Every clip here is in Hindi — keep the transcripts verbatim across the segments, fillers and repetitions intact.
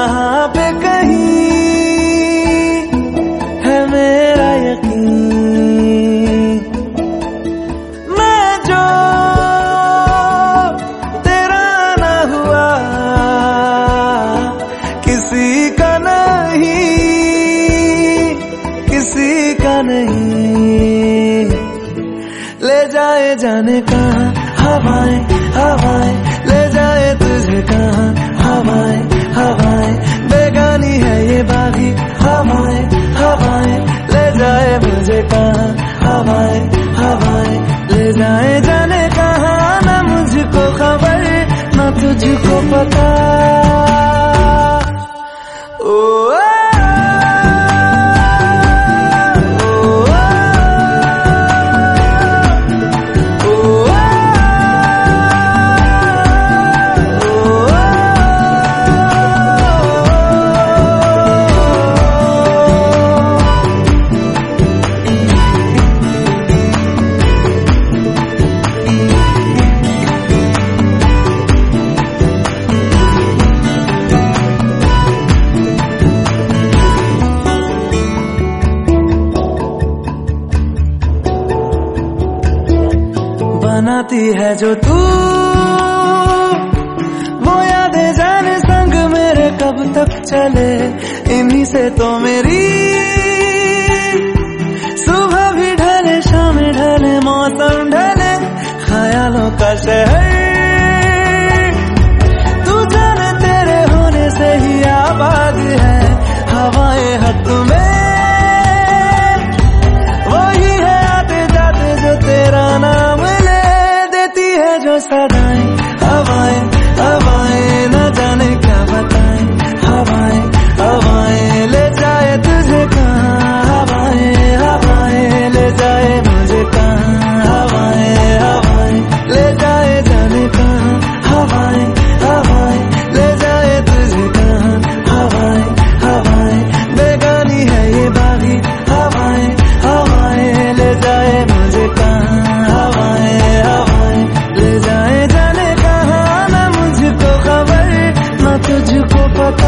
यहाँ पे कहीं है मेरा यकीन। मैं जो तेरा ना हुआ किसी का नहीं, किसी का नहीं। ले जाए जाने कहाँ हवाएं हवाएं, ले जाए तुझे कहाँ हवाएं हवाएं। बेगानी है ये बागी हवाएं हवाएं, ले जाए मुझे कहाँ हवाएं हवाएं। ले जाए जाने कहाँ, ना मुझको खबर ना तुझको पता। ओ बनाती है जो तू वो यादें जाने संग मेरे कब तक चले। इन्हीं से तो मेरी सुबह भी ढले शाम ढले मौसम ढले। ख्यालों का शहर तू जाने तेरे होने से ही आबाद है। हवाएं हक में वही है आते जाते जो तेरा नाम जो सदाएं हवाएं हवाएं, न जाने क्या बताएं हवाएं हवाएं। ले जाए तुझे कहाँ हवाएं हवाएं, ले जाए मुझे कहाँ हवाएं हवाएं। ले जाए जाने कहाँ हवाएं हवाएं, ले जाए तुझे कहाँ हवाएं हवाएं। बेगानी है ये बागी हवाएं हवाएं, ले जाए मुझे कहाँ हवाएं हवाएं। ले जाए जाने कहाँ, ना मुझको खबर ना तुझको पता।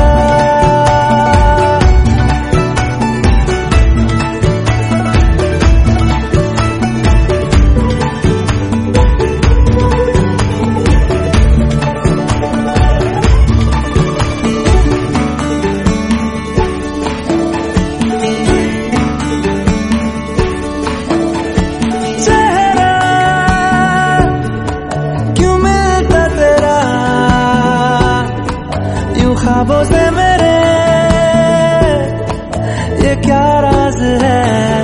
ख्वाबों से मेरे ये क्या राज है।